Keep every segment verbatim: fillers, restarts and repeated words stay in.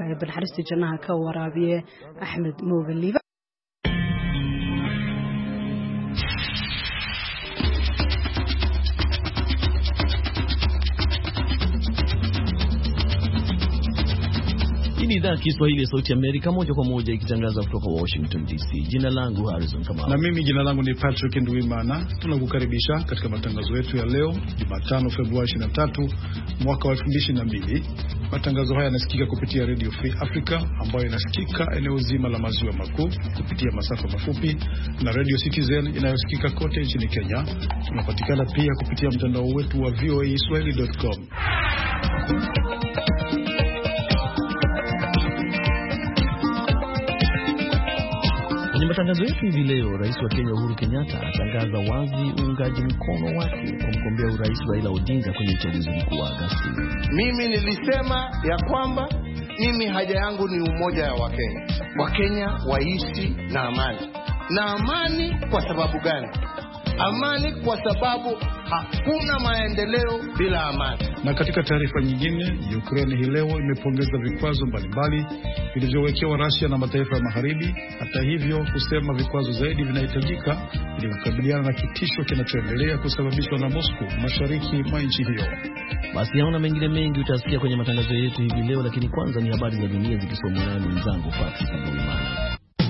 بالحرس جناها كورابية أحمد موغلي. Hii ni idhaa Kiswahili ya Sauti Amerika, moja kwa moja ikitangaza kutoka Washington D C. Jina langu Harrison Kamau. Na mimi jina langu ni Patrick Nduwimana. Tunakukaribisha katika matangazo yetu ya leo, Jumatano Februari ishirini na tatu mwaka wa elfu mbili ishirini na mbili. Matangazo haya yanasikika kupitia Radio Free Africa ambayo inasikika eneo zima la maziwa makuu kupitia masafa mafupi, na Radio Citizen inayosikika kote nchini Kenya. Tunapatikana pia kupitia mtandao wetu wa v o a swahili dot com. Kwenye matangazo yetu hivi leo, Rais wa Kenya Uhuru Kenyatta atangaza wazi uungaji mkono wake kwa mgombea urais Raila Odinga kwenye uchaguzi mkuu wa Agosti. Mimi nilisema ya kwamba mimi haja yangu ni umoja wa Wakenya. Wakenya waishi na amani. Na amani kwa sababu gani? Amani kwa sababu hakuna maendeleo bila amani. Na katika taarifa nyingine, Ukraine hii leo imepongeza vikwazo mbalimbali vilivyowekewa Russia na mataifa ya Magharibi. Hata hivyo, kusema vikwazo zaidi vinahitajika ili kukabiliana na kitisho kinachoendelea kusababishwa na Moscow mashariki mwa nchi hiyo. Basi haona mengine mengi utasikia kwenye matangazo yetu hivi leo, lakini kwanza ni habari za dunia zikisomwa na mwenzangu Patrick Nduwimana.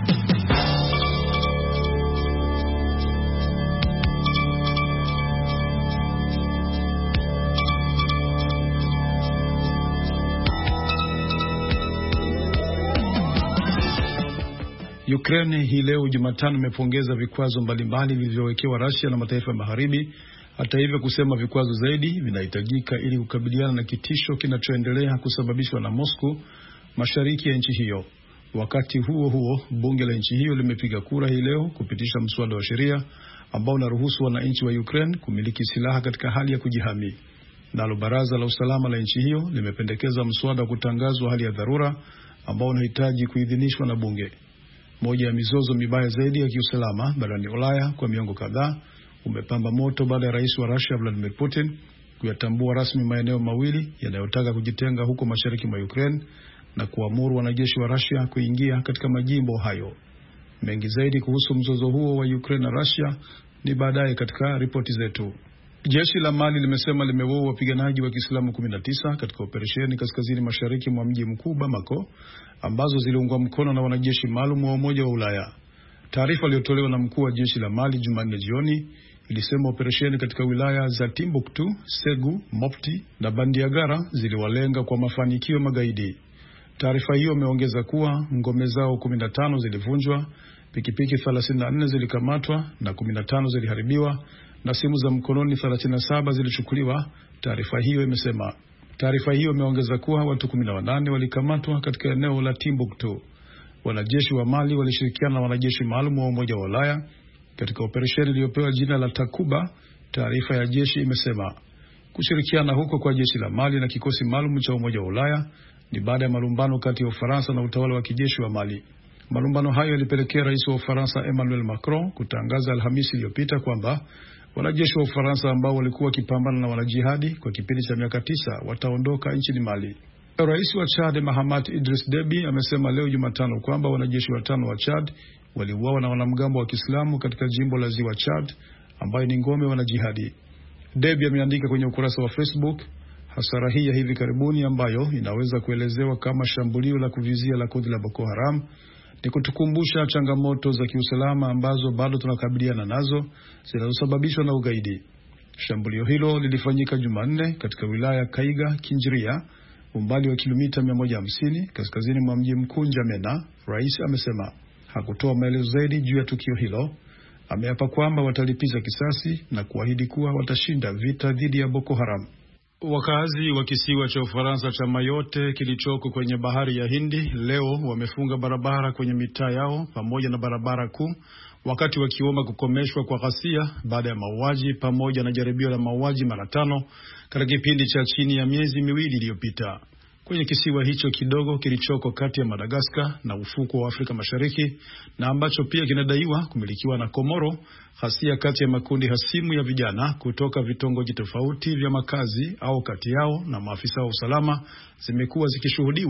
Ukraine hii leo Jumatano imepongeza vikwazo mbalimbali vilivyowekewa Russia na mataifa ya Magharibi. Hata hivyo, kusema vikwazo zaidi vinahitajika ili kukabiliana na kitisho kinachoendelea kusababishwa na Moscow mashariki ya nchi hiyo. Wakati huo huo, bunge la nchi hiyo limepiga kura hii leo kupitisha mswada wa sheria ambao unaruhusu wananchi wa Ukraine kumiliki silaha katika hali ya kujihami. Nalo baraza la usalama la nchi hiyo limependekeza mswada wa kutangazwa hali ya dharura ambao unahitaji kuidhinishwa na bunge. Moja ya mizozo mibaya zaidi ya kiusalama barani Ulaya kwa miongo kadhaa umepamba moto baada ya rais wa Russia Vladimir Putin kuyatambua rasmi maeneo mawili yanayotaka kujitenga huko mashariki mwa Ukraine na kuamuru wanajeshi wa Russia kuingia katika majimbo hayo. Mengi zaidi kuhusu mzozo huo wa Ukraine na Russia ni baadaye katika ripoti zetu. Jeshi la Mali limesema limewaua wapiganaji wa Kiislamu kumi na tisa katika operesheni kaskazini mashariki mwa mji mkuu Bamako ambazo ziliungwa mkono na wanajeshi maalum wa Umoja wa Ulaya. Taarifa iliyotolewa na mkuu wa jeshi la Mali Jumanne jioni ilisema operesheni katika wilaya za Timbuktu, Segu, Mopti na Bandiagara ziliwalenga kwa mafanikio magaidi. Taarifa hiyo imeongeza kuwa ngome zao kumi na tano zilivunjwa, pikipiki thelathini na nne zilikamatwa na kumi na tano ziliharibiwa na simu za mkononi thelathini na saba zilichukuliwa, taarifa hiyo imesema. Taarifa hiyo imeongeza kuwa watu kumi na wanane walikamatwa katika eneo la Timbuktu. Wanajeshi wa Mali walishirikiana na wanajeshi maalum wa Umoja wa Ulaya katika operesheni iliyopewa jina la Takuba, taarifa ya jeshi imesema. Kushirikiana huko kwa jeshi la Mali na kikosi maalum cha Umoja wa Ulaya ni baada ya malumbano kati ya Ufaransa na utawala wa kijeshi wa Mali. Malumbano hayo yalipelekea rais wa Ufaransa Emmanuel Macron kutangaza Alhamisi iliyopita kwamba wanajeshi wa Ufaransa ambao walikuwa wakipambana na wanajihadi kwa kipindi cha miaka tisa wataondoka nchini Mali. Rais wa Chad Mahamat Idris Deby amesema leo Jumatano kwamba wanajeshi watano wa Chad waliuawa na wanamgambo wa Kiislamu katika jimbo la Ziwa Chad ambayo ni ngome wanajihadi. Deby ameandika kwenye ukurasa wa Facebook, hasara hii ya hivi karibuni ambayo inaweza kuelezewa kama shambulio la kuvizia la kundi la Boko Haram ni kutukumbusha changamoto za kiusalama ambazo bado tunakabiliana nazo zinazosababishwa na ugaidi. Shambulio hilo lilifanyika Jumanne katika wilaya Kaiga Kinjiria, umbali wa kilomita mia moja hamsini kaskazini mwa mji mkuu N'Djamena. Rais amesema hakutoa maelezo zaidi juu ya tukio hilo. Ameapa kwamba watalipiza kisasi na kuahidi kuwa watashinda vita dhidi ya Boko Haram. Wakazi wa kisiwa cha Ufaransa cha Mayotte kilichoko kwenye bahari ya Hindi leo wamefunga barabara kwenye mitaa yao pamoja na barabara kuu wakati wakiomba kukomeshwa kwa ghasia baada ya mauaji pamoja na jaribio la mauaji mara tano katika kipindi cha chini ya miezi miwili iliyopita. Kwenye kisiwa hicho kidogo kilichoko kati ya Madagascar na ufuko wa Afrika Mashariki na ambacho pia kinadaiwa kumilikiwa na Komoro, ghasia kati ya makundi hasimu ya vijana kutoka vitongoji tofauti vya makazi au kati yao na maafisa wa usalama zimekuwa zikishuhudiwa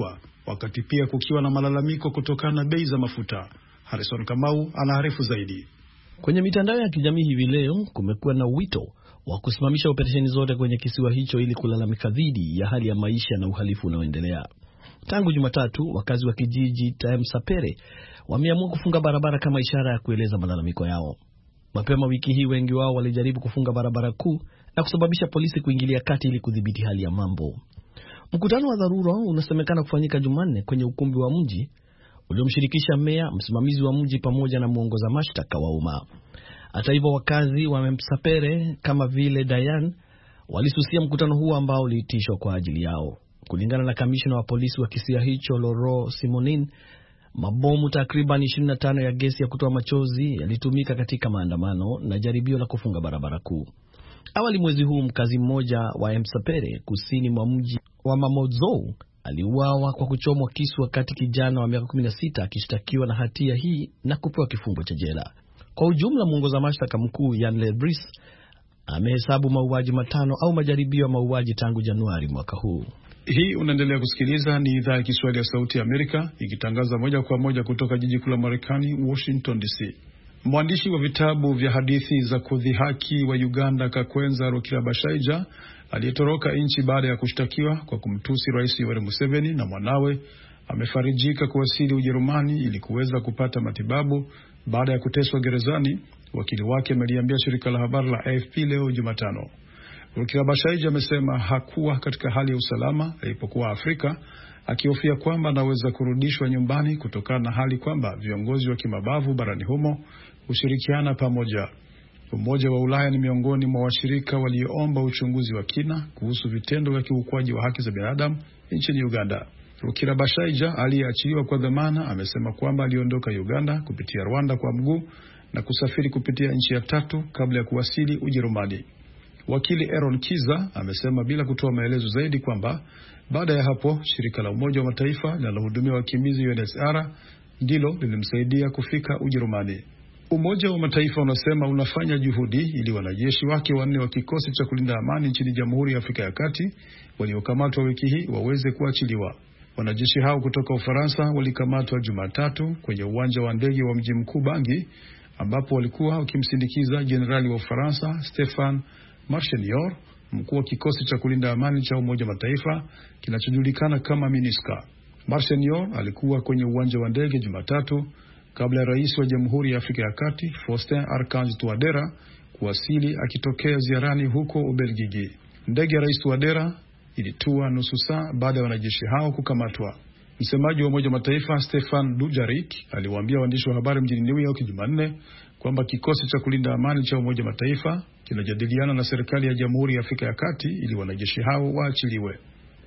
wakati pia kukiwa na malalamiko kutokana na bei za mafuta. Harrison Kamau anaarifu zaidi. Kwenye mitandao ya kijamii hivi leo kumekuwa na wito wa kusimamisha operesheni zote kwenye kisiwa hicho ili kulalamika dhidi ya hali ya maisha na uhalifu unaoendelea. Tangu Jumatatu, wakazi wa kijiji cha Msapere wameamua kufunga barabara kama ishara ya kueleza malalamiko yao. Mapema wiki hii wengi wao walijaribu kufunga barabara kuu na kusababisha polisi kuingilia kati ili kudhibiti hali ya mambo. Mkutano wa dharura unasemekana kufanyika Jumanne kwenye ukumbi wa mji uliomshirikisha meya, msimamizi wa mji pamoja na muongoza mashtaka wa umma. Hata hivyo, wakazi wa Msapere kama vile Dayan walisusia mkutano huo ambao uliitishwa kwa ajili yao. Kulingana na kamishna wa polisi wa kisia hicho Loro Simonin, mabomu takriban ishirini na tano ya gesi ya kutoa machozi yalitumika katika maandamano na jaribio la kufunga barabara kuu. Awali mwezi huu mkazi mmoja wa Msapere kusini mwa mji wa Mamozou aliuawa kwa kuchomwa kisu wakati kijana wa miaka kumi na sita akishtakiwa na hatia hii na kupewa kifungo cha jela. Kwa ujumla, muongoza mashtaka mkuu Jan Lebris amehesabu mauaji matano au majaribio ya mauaji tangu Januari mwaka huu. Hii unaendelea kusikiliza, ni idhaa ya Kiswahili ya Sauti ya Amerika ikitangaza moja kwa moja kutoka jiji kuu la Marekani, Washington D C. Mwandishi wa vitabu vya hadithi za kudhihaki wa Uganda Kakwenza Rukirabashaija aliyetoroka nchi baada ya kushtakiwa kwa kumtusi Rais Yoweri Museveni na mwanawe amefarijika kuwasili Ujerumani ili kuweza kupata matibabu baada ya kuteswa gerezani, wakili wake ameliambia shirika la habari la A F P leo Jumatano. Rukirabashaija amesema hakuwa katika hali ya usalama alipokuwa Afrika, akihofia kwamba anaweza kurudishwa nyumbani kutokana na hali kwamba viongozi wa kimabavu barani humo ushirikiana pamoja. Umoja wa Ulaya ni miongoni mwa washirika walioomba uchunguzi wa kina kuhusu vitendo vya kiukwaji wa haki za binadamu nchini Uganda. Rukirabashaija aliyeachiliwa kwa dhamana amesema kwamba aliondoka Uganda kupitia Rwanda kwa mguu na kusafiri kupitia nchi ya tatu kabla ya kuwasili Ujerumani. Wakili Aaron Kiza amesema bila kutoa maelezo zaidi kwamba baada ya hapo shirika la Umoja wa Mataifa linalohudumia wakimbizi U N H C R ndilo lilimsaidia kufika Ujerumani. Umoja wa Mataifa unasema unafanya juhudi ili wanajeshi wake wanne wa kikosi cha kulinda amani nchini Jamhuri ya Afrika ya Kati waliokamatwa wiki hii waweze kuachiliwa. Wanajeshi hao kutoka Ufaransa walikamatwa Jumatatu kwenye uwanja wa ndege wa mji mkuu Bangui, ambapo walikuwa wakimsindikiza jenerali wa Ufaransa Stefan Marchenior, mkuu wa kikosi cha kulinda amani cha Umoja wa Mataifa kinachojulikana kama MINUSCA. Marchenior alikuwa kwenye uwanja wa ndege Jumatatu kabla ya rais wa Jamhuri ya Afrika ya Kati Faustin Archange Touadera kuwasili akitokea ziarani huko Ubelgiji. Ndege ya Rais Touadera ilitua nusu saa baada ya wanajeshi hao kukamatwa. Msemaji wa Umoja wa Mataifa Stefan Dujarric aliwaambia waandishi wa habari mjini New York Jumanne kwamba kikosi cha kulinda amani cha Umoja wa Mataifa kinajadiliana na serikali ya Jamhuri ya Afrika ya Kati ili wanajeshi hao waachiliwe.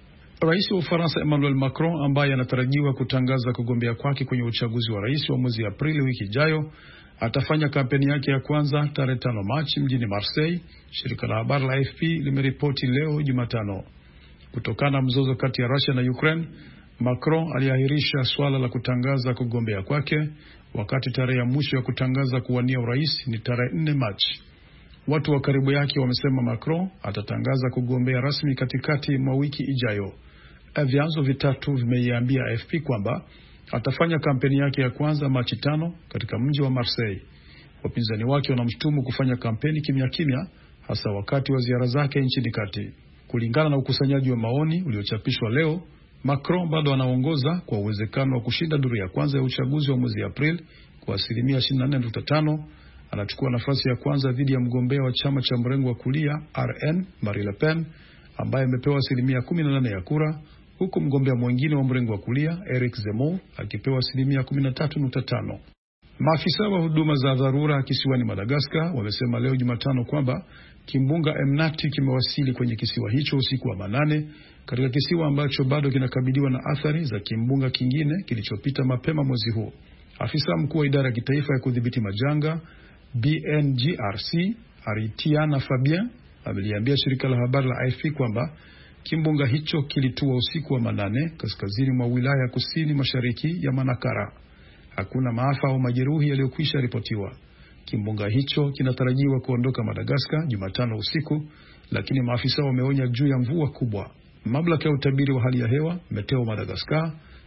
Rais wa Ufaransa Emmanuel Macron, ambaye anatarajiwa kutangaza kugombea kwake kwenye uchaguzi wa rais wa mwezi Aprili wiki ijayo, atafanya kampeni yake ya kwanza tarehe tano Machi mjini Marseille, shirika la habari la A F P limeripoti leo Jumatano. Kutokana na mzozo kati ya Russia na Ukraine, Macron aliahirisha swala la kutangaza kugombea kwake, wakati tarehe ya mwisho ya kutangaza kuwania urais ni tarehe nne Machi. Watu wa karibu yake wamesema Macron atatangaza kugombea rasmi katikati mwa wiki ijayo. Vyanzo vitatu vimeiambia A F P kwamba atafanya kampeni yake ya kwanza Machi tano katika mji wa Marseille. Wapinzani wake wanamshtumu kufanya kampeni kimya kimya, hasa wakati wa ziara zake nchini kati. Kulingana na ukusanyaji wa maoni uliochapishwa leo, Macron bado anaongoza kwa uwezekano wa kushinda duru ya kwanza ya uchaguzi wa mwezi Aprili kwa asilimia ishirini na nne nukta tano. Anachukua nafasi ya kwanza dhidi ya mgombea wa chama cha mrengo wa kulia R N Marine Le Pen ambaye amepewa asilimia kumi na nane ya kura, huku mgombea mwingine wa mrengo wa kulia Eric Zemmour akipewa asilimia kumi na tatu nukta tano. Maafisa wa huduma za dharura kisiwani Madagascar wamesema leo Jumatano kwamba kimbunga Emnati kimewasili kwenye kisiwa hicho usiku wa manane, katika kisiwa ambacho bado kinakabiliwa na athari za kimbunga kingine kilichopita mapema mwezi huu. Afisa mkuu wa idara ya kitaifa ya kudhibiti majanga B N G R C Aritiana Fabien ameliambia shirika la habari la A F P kwamba kimbunga hicho kilitua usiku wa manane kaskazini mwa wilaya kusini mashariki ya Manakara. Hakuna maafa au majeruhi yaliyokwisha ripotiwa. Kimbunga hicho kinatarajiwa kuondoka Madagascar Jumatano usiku, lakini maafisa wameonya juu ya mvua kubwa. Mamlaka ya utabiri wa hali ya hewa Meteo Madagascar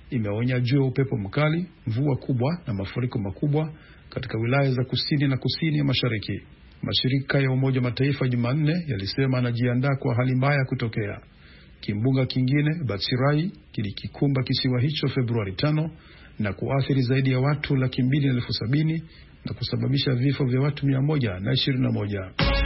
imeonya juu ya upepo mkali, mvua kubwa na mafuriko makubwa katika wilaya za kusini na kusini ya mashariki. Mashirika ya Umoja Mataifa Jumanne yalisema anajiandaa kwa hali mbaya kutokea. Kimbunga kingine Batsirai kilikikumba kisiwa hicho Februari tano na kuathiri zaidi ya watu laki mbili na elfu sabini na kusababisha vifo vya watu mia moja na ishirini na moja.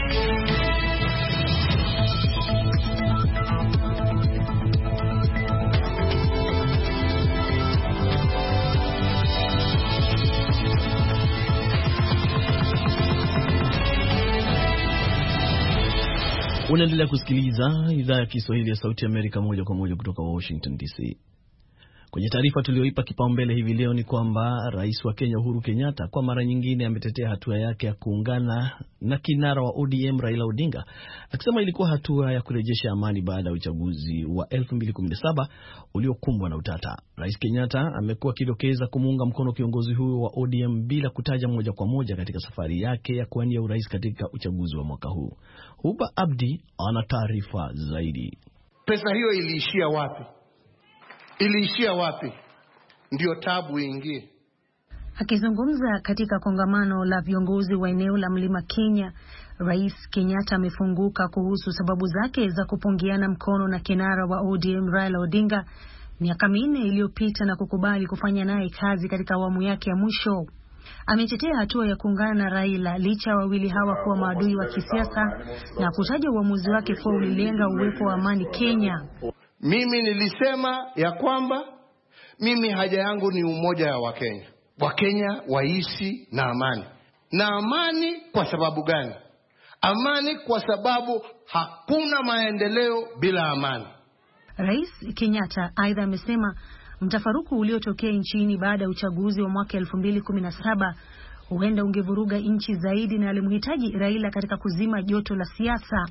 Unaendelea kusikiliza idhaa ya Kiswahili ya Sauti ya Amerika moja kwa moja kutoka Washington D C. Kwenye taarifa tulioipa kipaumbele hivi leo ni kwamba Rais wa Kenya Uhuru Kenyatta kwa mara nyingine ametetea hatua yake ya kuungana na kinara wa O D M Raila Odinga, akisema ilikuwa hatua ya kurejesha amani baada ya uchaguzi wa elfu mbili kumi na saba uliokumbwa na utata. Rais Kenyatta amekuwa akidokeza kumuunga mkono kiongozi huyo wa O D M bila kutaja moja kwa moja katika safari yake ya kuwania urais katika uchaguzi wa mwaka huu. Huba Abdi ana taarifa zaidi. Pesa hiyo iliishia wapi? Iliishia wapi? Ndio tabu ingie. Akizungumza katika kongamano la viongozi wa eneo la Mlima Kenya, Rais Kenyatta amefunguka kuhusu sababu zake za kupungiana mkono na kinara wa O D M Raila Odinga miaka minne iliyopita na kukubali kufanya naye kazi katika awamu yake ya mwisho. Ametetea hatua ya kuungana na Raila licha wawili hawa kuwa maadui wa kisiasa na kutaja uamuzi wake kuwa ulilenga uwepo wa amani Kenya. Mimi nilisema ya kwamba mimi haja yangu ni umoja ya Wakenya. Wakenya waishi na amani. Na amani kwa sababu gani? Amani kwa sababu hakuna maendeleo bila amani. Rais Kenyatta aidha amesema mtafaruku uliotokea nchini baada ya uchaguzi wa mwaka elfu mbili kumi na saba huenda ungevuruga nchi zaidi na alimhitaji Raila katika kuzima joto la siasa.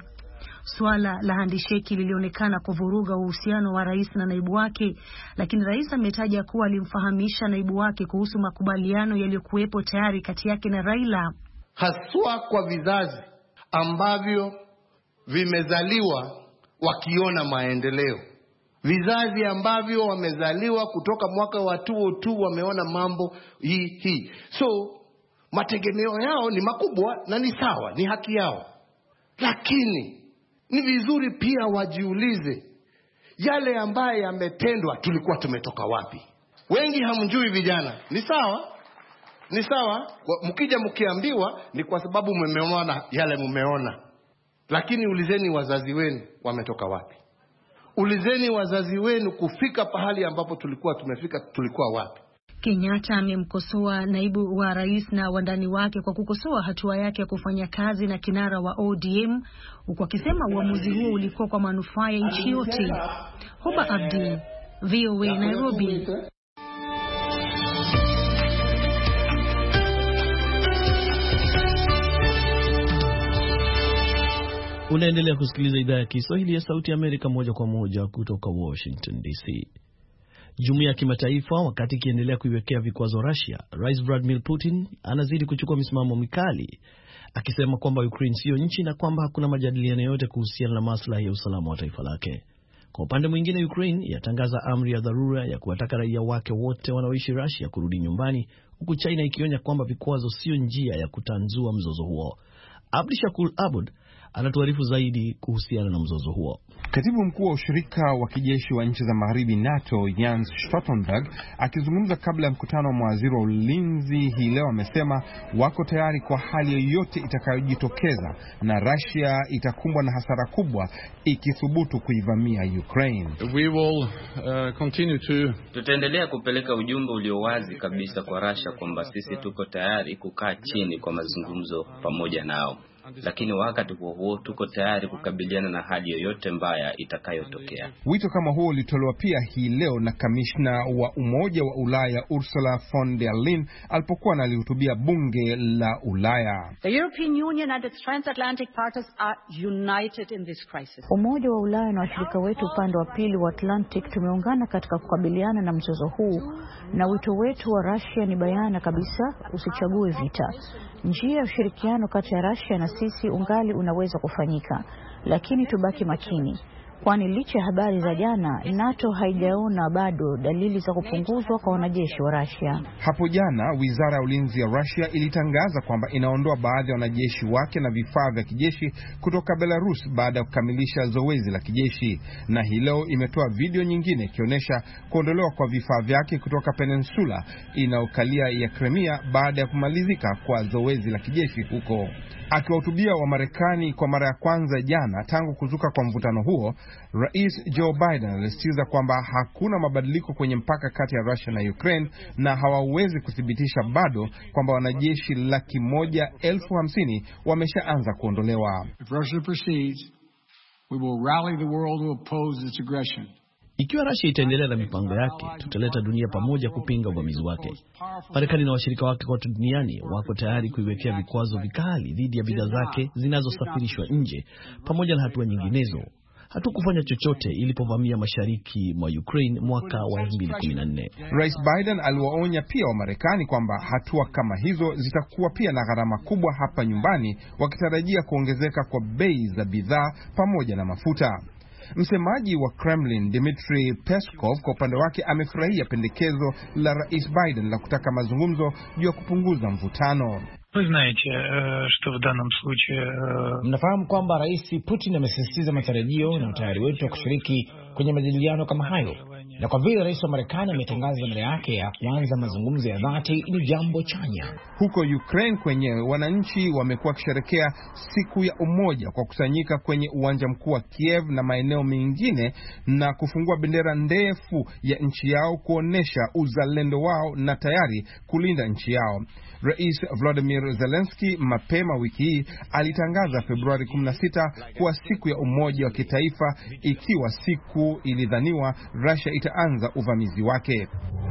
Swala la handisheki lilionekana kuvuruga uhusiano wa rais na naibu wake, lakini rais ametaja kuwa alimfahamisha naibu wake kuhusu makubaliano yaliyokuwepo tayari kati yake na Raila. Haswa kwa vizazi ambavyo vimezaliwa wakiona maendeleo. Vizazi ambavyo wamezaliwa kutoka mwaka wa elfu mbili tu wameona mambo hii hii. So mategemeo yao ni makubwa na ni sawa, ni haki yao. Lakini ni vizuri pia wajiulize yale ambaye yametendwa tulikuwa tumetoka wapi. Wengi hamjui vijana. Ni sawa? Ni sawa? Mkija mkiambiwa ni kwa sababu mmeona yale mmeona. Lakini ulizeni wazazi wenu wametoka wapi. Ulizeni wazazi wenu kufika pahali ambapo tulikuwa tumefika tulikuwa wapi. Kenyatta amemkosoa naibu wa rais na wandani wake kwa kukosoa hatua yake ya kufanya kazi na kinara wa O D M, huku akisema uamuzi huo ulikuwa kwa manufaa ya nchi yote. Huba Abdi, V O A Nairobi. Unaendelea kusikiliza idhaa ya Kiswahili ya Sauti ya Amerika moja kwa moja kutoka Washington D C. Jumuiya ya kimataifa wakati ikiendelea kuiwekea vikwazo Russia, Rais Vladimir Putin anazidi kuchukua misimamo mikali akisema kwamba Ukraine sio nchi na kwamba hakuna majadiliano yote kuhusiana na maslahi ya usalama wa taifa lake. Kwa upande mwingine, Ukraine yatangaza amri ya dharura ya kuwataka raia wake wote wanaoishi Russia kurudi nyumbani, huku China ikionya kwamba vikwazo sio njia ya kutanzua mzozo huo. Abdi Shakur Abud anatuarifu zaidi kuhusiana na mzozo huo. Katibu mkuu wa ushirika wa kijeshi wa nchi za Magharibi NATO Jens Stoltenberg akizungumza kabla ya mkutano wa mawaziri wa ulinzi hii leo amesema wako tayari kwa hali yoyote itakayojitokeza na Russia itakumbwa na hasara kubwa ikithubutu kuivamia Ukraine. We will uh, continue to Tutaendelea kupeleka ujumbe ulio wazi kabisa kwa Russia kwamba sisi tuko tayari kukaa chini kwa mazungumzo pamoja nao. Lakini wakati huo huo tuko tayari kukabiliana na hali yoyote mbaya itakayotokea. Wito kama huo ulitolewa pia hii leo na kamishna wa Umoja wa Ulaya Ursula von der Leyen alipokuwa analihutubia bunge la Ulaya. The European Union and its transatlantic partners are united in this crisis. Umoja wa Ulaya na washirika wetu upande wa pili wa Atlantic tumeungana katika kukabiliana na mzozo huu, na wito wetu wa Russia ni bayana kabisa: usichague vita. Njia ya ushirikiano kati ya Russia na sisi ungali unaweza kufanyika, lakini tubaki makini. kwani licha ya habari za jana, NATO haijaona bado dalili za kupunguzwa kwa wanajeshi wa Russia. Hapo jana, Wizara ya Ulinzi ya Russia ilitangaza kwamba inaondoa baadhi ya wanajeshi wake na vifaa vya kijeshi kutoka Belarus baada ya kukamilisha zoezi la kijeshi, na hii leo imetoa video nyingine ikionyesha kuondolewa kwa vifaa vyake kutoka peninsula inayokalia ya Crimea baada ya kumalizika kwa zoezi la kijeshi huko. Akiwahutubia wa Marekani kwa mara ya kwanza jana tangu kuzuka kwa mvutano huo, Rais Joe Biden alisisitiza kwamba hakuna mabadiliko kwenye mpaka kati ya Russia na Ukraine na hawawezi kuthibitisha bado kwamba wanajeshi laki moja elfu hamsini wameshaanza kuondolewa. If Russia proceeds, we will rally the world to oppose its aggression. Ikiwa Russia itaendelea na mipango yake, tutaleta dunia pamoja kupinga uvamizi wake. Marekani na washirika wake kote duniani wako tayari kuiwekea vikwazo vikali dhidi ya bidhaa zake zinazosafirishwa nje, pamoja na hatua nyinginezo. Hatukufanya chochote ilipovamia mashariki mwa Ukraine mwaka wa elfu mbili kumi na nne. Rais Biden aliwaonya pia wa Marekani kwamba hatua kama hizo zitakuwa pia na gharama kubwa hapa nyumbani, wakitarajia kuongezeka kwa bei za bidhaa pamoja na mafuta. Msemaji wa Kremlin Dmitry Peskov kwa upande wake amefurahia pendekezo la Rais Biden la kutaka mazungumzo juu ya kupunguza mvutano. Mnafahamu kwamba Rais Putin amesisitiza matarajio na utayari wetu wa kushiriki kwenye majadiliano kama hayo, na kwa vile rais wa Marekani ametangaza dhamira yake ya kuanza mazungumzo ya dhati, ni jambo chanya. Huko Ukraine kwenyewe, wananchi wamekuwa kusherehekea siku ya umoja kwa kusanyika kwenye uwanja mkuu wa Kiev na maeneo mengine na kufungua bendera ndefu ya nchi yao kuonesha uzalendo wao na tayari kulinda nchi yao. Rais Volodymyr Zelensky mapema wiki hii alitangaza Februari kumi na sita kuwa siku ya umoja wa kitaifa, ikiwa siku ilidhaniwa Russia itaanza uvamizi wake.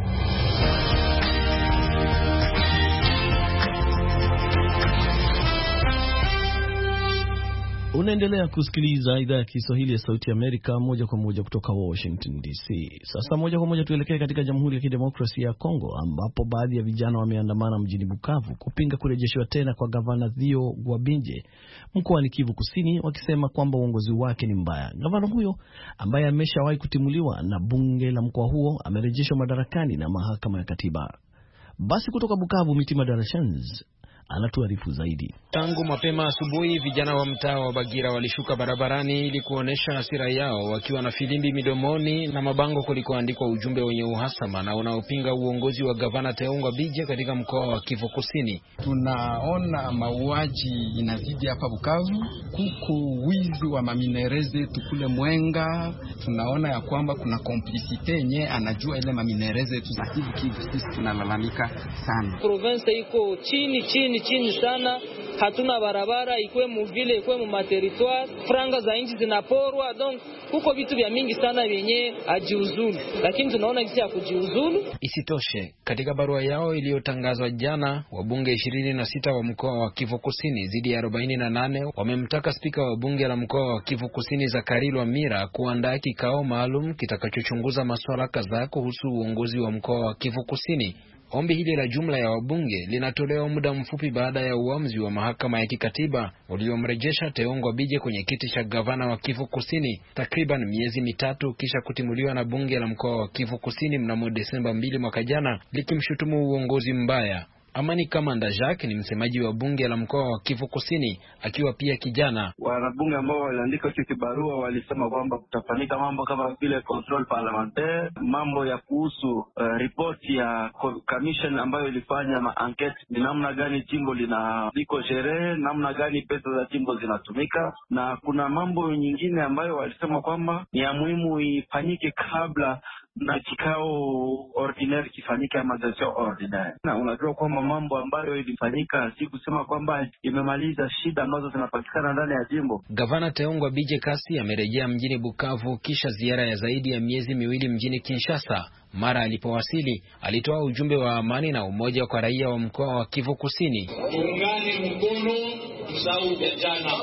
Unaendelea kusikiliza idhaa ya Kiswahili ya Sauti ya Amerika moja kwa moja kutoka Washington D C. Sasa moja kwa moja tuelekee katika Jamhuri ya Kidemokrasia ya Kongo, ambapo baadhi ya vijana wameandamana mjini Bukavu kupinga kurejeshwa tena kwa Gavana Theo Gwabinje mkoani Kivu Kusini, wakisema kwamba uongozi wake ni mbaya. Gavana huyo ambaye ameshawahi kutimuliwa na bunge la mkoa huo amerejeshwa madarakani na mahakama ya katiba. Basi kutoka Bukavu, Mitima Darashans anatuarifu zaidi. Tangu mapema asubuhi, vijana wa mtaa wa Bagira walishuka barabarani ili kuonesha hasira yao, wakiwa na filimbi midomoni na mabango kulikoandikwa ujumbe wenye uhasama na unaopinga uongozi wa Gavana Theo Gwabinje katika mkoa wa Kivu Kusini. Tunaona mauaji inazidi hapa Bukavu, kuku wizi wa maminereze tukule Mwenga. Tunaona ya kwamba kuna complicité yenye anajua ile maminereze tu za Kivu Kivu. Sisi tunalalamika sana. Province iko chini chini chini sana, hatuna barabara, ikwe muvile ikwe mu materitoire, franga za nchi zinaporwa, donc huko vitu vya mingi sana vyenye ajiuzulu, lakini tunaona kisi ya kujiuzulu. Isitoshe, katika barua yao iliyotangazwa jana, wabunge ishirini na sita wa mkoa wa Kivu Kusini zidi ya arobaini na nane wamemtaka spika wa bunge la mkoa wa Kivu Kusini Zakari Lwamira kuandaa kikao maalum kitakachochunguza masuala kadhaa kuhusu uongozi wa mkoa wa Kivu Kusini. Ombi hili la jumla ya wabunge linatolewa muda mfupi baada ya uamuzi wa mahakama ya kikatiba uliomrejesha Theo Gwabinje kwenye kiti cha gavana wa Kivu Kusini takriban miezi mitatu kisha kutimuliwa na bunge la mkoa wa Kivu Kusini mnamo Desemba mbili mwaka jana, likimshutumu uongozi mbaya. Amani Kamanda Jacques ni msemaji wa bunge la mkoa wa Kivu Kusini, akiwa pia kijana. Wanabunge ambao waliandika hicho kibarua walisema kwamba kutafanyika mambo kama vile control parlementaire, mambo ya kuhusu uh, ripoti ya commission ambayo ilifanya ma-enquete, ni namna gani jimbo lina liko sherehe, namna gani pesa za jimbo zinatumika, na kuna mambo nyingine ambayo walisema kwamba ni ya muhimu ifanyike kabla na kikao ordinary kifanyike ama session ordinary. Na unajua kwamba mambo ambayo ilifanyika si kusema kwamba imemaliza shida ambazo zinapatikana ndani ya jimbo. Gavana Theo Gwabinje Kasi amerejea mjini Bukavu kisha ziara ya zaidi ya miezi miwili mjini Kinshasa. Mara alipowasili, alitoa ujumbe wa amani na umoja kwa raia wa mkoa wa Kivu Kusini. Tuungane mkono tusahau jana.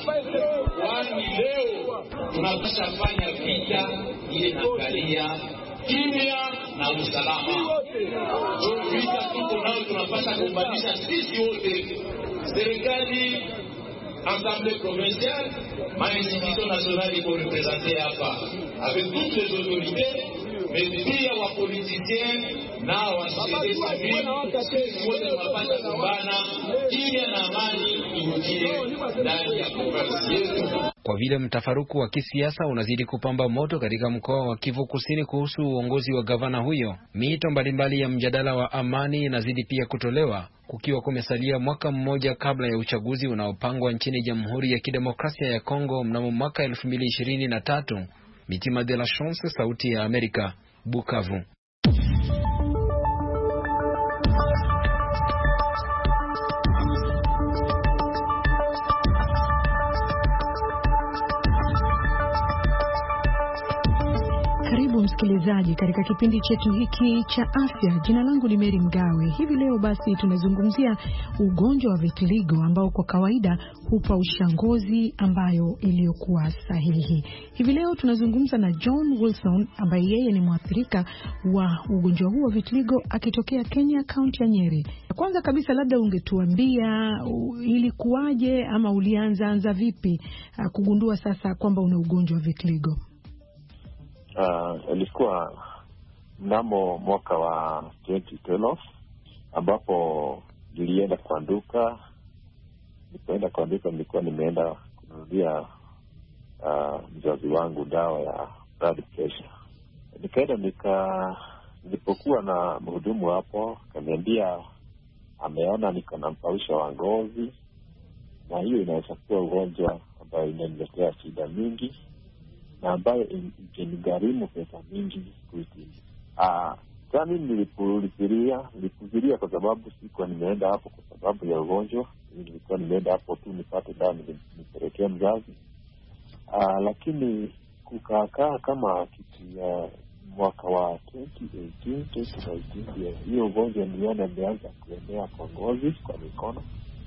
Kwani leo tunapaswa kufanya vita ili angalia kimya na usalama. Ndio vita tuko nao, tunapaswa kubadilisha sisi wote. Serikali Assemblée provinciale, ma institution nationale iko représentée hapa avec toutes les autorités, mais pia wa politiciens na wa société civile wote wanapata kumbana ili na amani irudie ndani ya province yetu. Kwa vile mtafaruku wa kisiasa unazidi kupamba moto katika mkoa wa Kivu Kusini kuhusu uongozi wa gavana huyo, miito mbalimbali ya mjadala wa amani inazidi pia kutolewa, kukiwa kumesalia mwaka mmoja kabla ya uchaguzi unaopangwa nchini Jamhuri ya Kidemokrasia ya Kongo mnamo mwaka elfu mbili ishirini na tatu. Mitima de la Chance, Sauti ya Amerika, Bukavu. Karibu msikilizaji katika kipindi chetu hiki cha afya. Jina langu ni Mary Mgawe. Hivi leo basi tunazungumzia ugonjwa wa vitiligo ambao kwa kawaida hupa ushangozi ambayo iliyokuwa sahihi. Hivi leo tunazungumza na John Wilson ambaye yeye ni mwathirika wa ugonjwa huu wa vitiligo akitokea Kenya, kaunti ya Nyeri. Kwanza kabisa labda ungetuambia ilikuwaje ama ulianza anza vipi kugundua sasa kwamba una ugonjwa wa vitiligo? Uh, ilikuwa mnamo mwaka wa twenty twelve ambapo nilienda kwa duka. Nilipoenda kwa duka nilikuwa nimeenda kununulia uh, mzazi wangu dawa ya blood pressure. Nikaenda nika nilipokuwa na mhudumu hapo akaniambia ameona niko na mpausha wa ngozi na hiyo inaweza kuwa ugonjwa ambao inaniletea shida mingi na ambayo ingenigharimu pesa mingi kuitibu. Ah, kama nilipulifiria, nilipulifiria kwa sababu sikuwa nimeenda hapo kwa sababu ya ugonjwa. Nilikuwa nimeenda hapo tu nipate dawa nipelekee mzazi. Ah, lakini kukaa kama kitu ya mwaka wa twenty eighteen, twenty nineteen, hiyo ugonjwa niliona imeanza kuenea kwa ngozi, kwa mikono.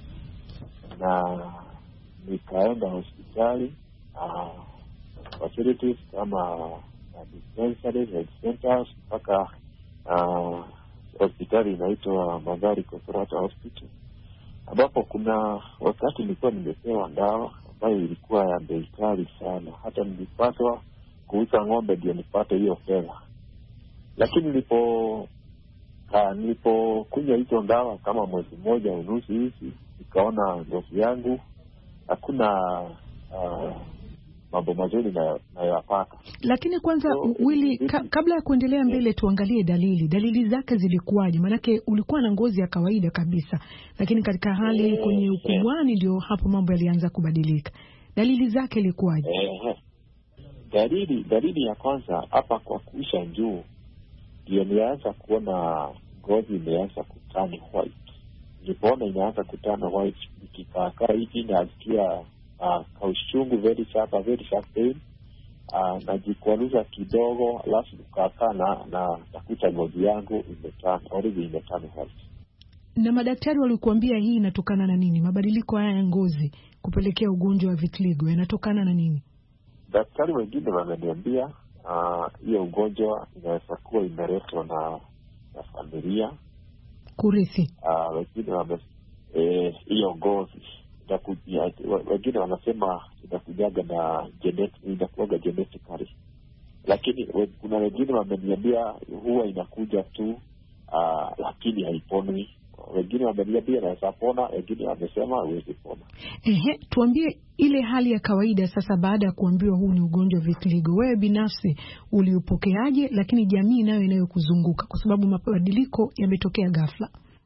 Na nikaenda hospitali, ah facilities kama uh, dispensaries, health centers, mpaka uh, hospitali inaitwa Magari Consolata Hospital, ambapo kuna wakati nilikuwa nimepewa dawa ambayo ilikuwa ya bei kali sana, hata nilipaswa kuuza ng'ombe ndio nipate hiyo fedha. Lakini nilipo uh, nilipokunywa hizo dawa kama mwezi mmoja unusu hivi, nikaona ngozi yangu hakuna uh, mambo mazuri na nayapata. Lakini kwanza so, Willy, ka, kabla ya kuendelea mbele tuangalie dalili. Dalili zake zilikuwaje? Manake ulikuwa na ngozi ya kawaida kabisa, lakini katika hali eh, kwenye ukubwani ndio hapo mambo yalianza kubadilika. Dalili zake ilikuwaje? Eh, dalili dalili ya kwanza hapa kwa kuisha juu ndio nianza kuona ngozi imeanza kutani white. Nilipoona inaanza kutana white, nikikaa hivi nasikia Uh, kaushungu very sharp, very sharp pain. Uh, najikwaruza kidogo, alafu kukaa na na takuta ngozi yangu imetana, already imetana white. Na madaktari walikuambia hii inatokana na nini? Mabadiliko haya ya ngozi kupelekea ugonjwa wa vitiligo yanatokana na nini? Daktari wengine wameniambia hiyo uh, ugonjwa inaweza kuwa imeletwa na na familia. Kurithi. Uh, wengine wame eh hiyo ngozi wengine wanasema inakujaga na genetic, inakuaga genetically. Lakini kuna wengine wameniambia huwa inakuja tu uh, lakini haiponi. Wengine wameniambia inaweza pona, wengine wamesema haiwezi pona. Ehe, tuambie ile hali ya kawaida sasa baada ya kuambiwa huu ni ugonjwa wa vitiligo. Wewe binafsi uliupokeaje, lakini jamii nayo inayokuzunguka kwa sababu mabadiliko yametokea ghafla?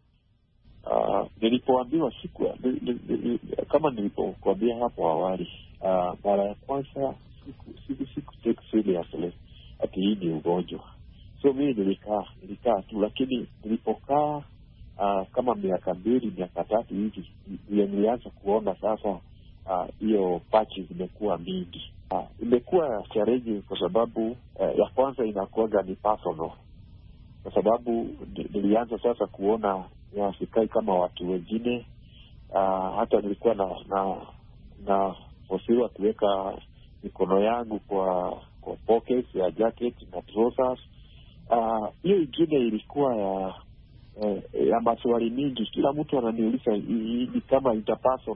Uh, nilipoambiwa siku nil, nil, nil, kama nilipokuambia hapo awali, uh, mara ya kwanza siku siku siku take seriously ati hii ni ugonjwa. So mimi nilikaa nilikaa tu, lakini nilipokaa uh, kama miaka mbili miaka tatu hivi nilianza kuona sasa hiyo uh, patches zimekuwa mingi. Uh, imekuwa challenge kwa sababu uh, ya kwanza inakuwa ni personal, kwa sababu nilianza sasa kuona ya sikai kama watu wengine. Uh, hata nilikuwa na na na fosiwa kuweka mikono yangu kwa kwa pockets ya jacket na trousers. Hiyo uh, ingine ilikuwa ya eh, ya maswali mingi. Kila mtu ananiuliza ni kama interpersonal,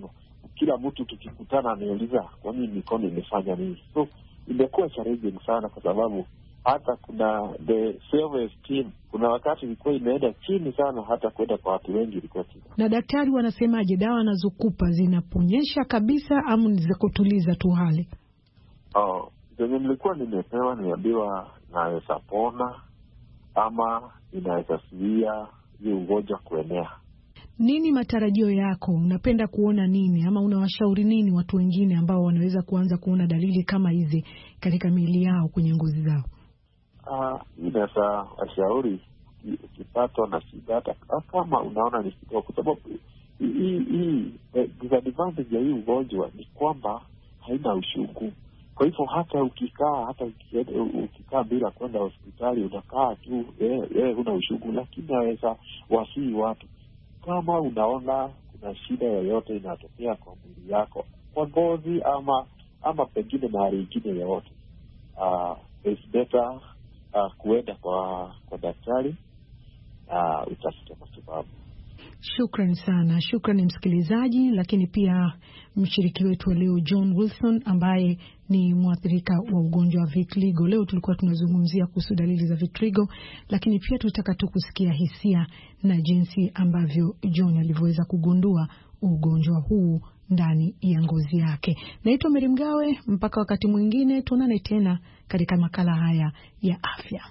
kila mtu tukikutana anauliza kwa nini mikono imefanya nini. So imekuwa challenging sana, kwa sababu hata kuna the self-esteem, kuna wakati ilikuwa imeenda chini sana, hata kwenda kwa watu wengi ilikuwa chini. Na daktari wanasemaje, dawa anazokupa zinaponyesha kabisa au ni za kutuliza tu hali? Oh, zenye nilikuwa nimepewa niambiwa naweza pona ama inaweza zuia hii ugonjwa kuenea. Nini matarajio yako? Unapenda kuona nini, ama unawashauri nini watu wengine ambao wanaweza kuanza kuona dalili kama hizi katika miili yao, kwenye ngozi zao? Ah, inaweza washauri ukipatwa na shida, hata kama unaona ni kidogo, kwa sababu hii hii disadvantage ya hii ugonjwa ni kwamba haina ushungu. Kwa hivyo hata ukikaa hata ukikaa bila kwenda hospitali unakaa tu eh eh una ushungu, lakini naweza wasii watu kama unaona kuna shida yoyote inatokea kwa mwili yako, kwa ngozi ama ama pengine mahali ingine yoyote, ah uh, it's better uh, kuenda kwa kwa daktari na uh, utafute matibabu. Shukrani sana. Shukrani msikilizaji, lakini pia mshiriki wetu wa leo John Wilson ambaye ni mwathirika wa ugonjwa wa vitiligo. Leo tulikuwa tunazungumzia kuhusu dalili za vitiligo, lakini pia tulitaka tu kusikia hisia na jinsi ambavyo John alivyoweza kugundua ugonjwa huu ndani ya ngozi yake. Naitwa Mary Mgawe, mpaka wakati mwingine tuonane tena katika makala haya ya afya.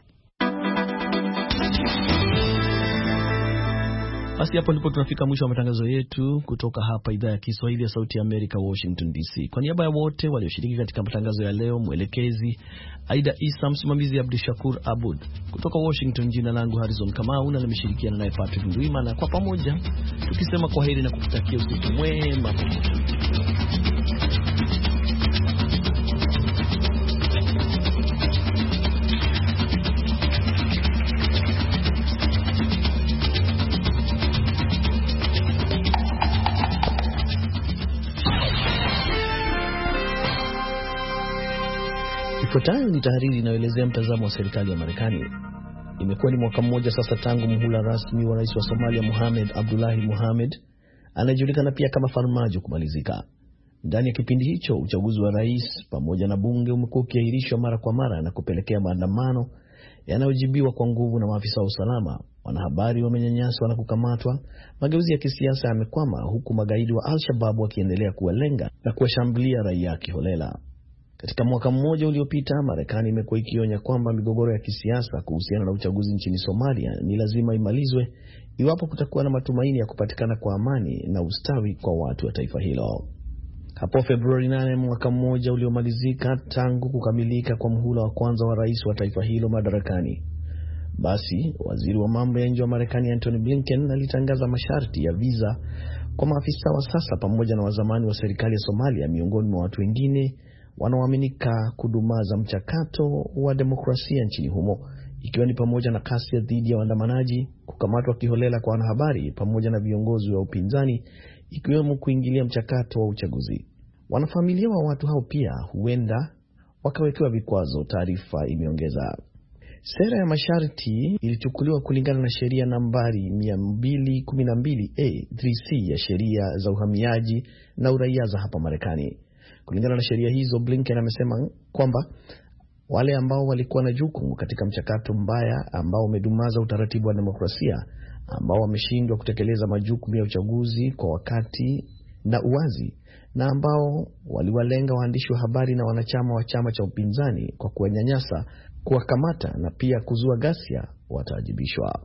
Basi hapo ndipo tunafika mwisho wa matangazo yetu kutoka hapa idhaa ya Kiswahili ya Sauti ya Amerika, Washington D C. Kwa niaba ya wote walioshiriki katika matangazo ya leo, mwelekezi Aida Isa, msimamizi Abdushakur Abud, kutoka Washington, jina langu Harrison Kamau na nimeshirikiana naye Patrick Ndwimana, kwa pamoja tukisema kwaheri na kukutakia usiku mwema. Ifuatayo ni tahariri inayoelezea mtazamo wa serikali ya Marekani. Imekuwa ni mwaka mmoja sasa tangu muhula rasmi wa rais wa Somalia Mohamed Abdullahi Mohamed, anayejulikana pia kama Farmajo, kumalizika. Ndani ya kipindi hicho, uchaguzi wa rais pamoja na bunge umekuwa ukiahirishwa mara kwa mara na kupelekea maandamano yanayojibiwa kwa nguvu na maafisa wa usalama. Wanahabari wamenyanyaswa na kukamatwa, mageuzi ya kisiasa yamekwama, huku magaidi wa Al-Shabaab wakiendelea kuwalenga na kuwashambulia raia kiholela. Katika mwaka mmoja uliopita, Marekani imekuwa ikionya kwamba migogoro ya kisiasa kuhusiana na uchaguzi nchini Somalia ni lazima imalizwe iwapo kutakuwa na matumaini ya kupatikana kwa amani na ustawi kwa watu wa taifa hilo. Hapo Februari nane, mwaka mmoja uliomalizika tangu kukamilika kwa muhula wa kwanza wa rais wa taifa hilo madarakani, basi waziri wa mambo ya nje wa Marekani Antony Blinken alitangaza masharti ya visa kwa maafisa wa sasa pamoja na wazamani wa serikali ya Somalia, miongoni mwa watu wengine wanaoaminika kudumaza mchakato wa demokrasia nchini humo, ikiwa ni pamoja na kasi dhidi ya waandamanaji, kukamatwa kiholela kwa wanahabari pamoja na viongozi wa upinzani, ikiwemo kuingilia mchakato wa uchaguzi. Wanafamilia wa watu hao pia huenda wakawekewa vikwazo, taarifa imeongeza. Sera ya masharti ilichukuliwa kulingana na sheria nambari mia mbili kumi na mbili A three C ya sheria za uhamiaji na uraia za hapa Marekani. Kulingana na sheria hizo, Blinken amesema kwamba wale ambao walikuwa na jukumu katika mchakato mbaya ambao umedumaza utaratibu wa demokrasia, ambao wameshindwa kutekeleza majukumu ya uchaguzi kwa wakati na uwazi, na ambao waliwalenga waandishi wa habari na wanachama wa chama cha upinzani kwa kuwanyanyasa, kuwakamata na pia kuzua ghasia, wataadhibishwa.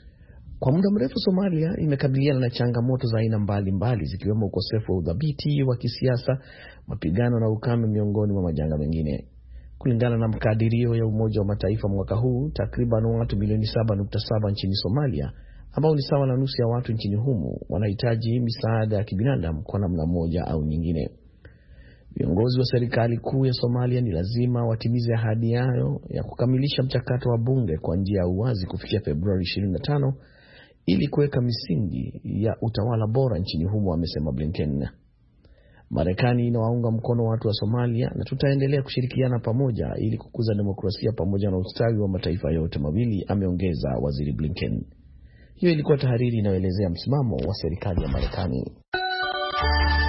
Kwa muda mrefu Somalia imekabiliana na changamoto za aina mbalimbali, zikiwemo ukosefu wa udhabiti wa kisiasa, mapigano na ukame, miongoni mwa majanga mengine. Kulingana na makadirio ya Umoja wa Mataifa mwaka huu, takriban watu milioni saba nukta saba nchini Somalia, ambao ni sawa na nusu ya watu nchini humu, wanahitaji misaada ya kibinadamu kwa namna moja au nyingine. Viongozi wa serikali kuu ya Somalia ni lazima watimize ahadi yao ya kukamilisha mchakato wa bunge kwa njia ya uwazi kufikia Februari ishirini na tano ili kuweka misingi ya utawala bora nchini humo, amesema Blinken. Marekani inawaunga mkono watu wa Somalia na tutaendelea kushirikiana pamoja ili kukuza demokrasia pamoja na ustawi wa mataifa yote mawili, ameongeza Waziri Blinken. Hiyo ilikuwa tahariri inayoelezea msimamo wa serikali ya Marekani.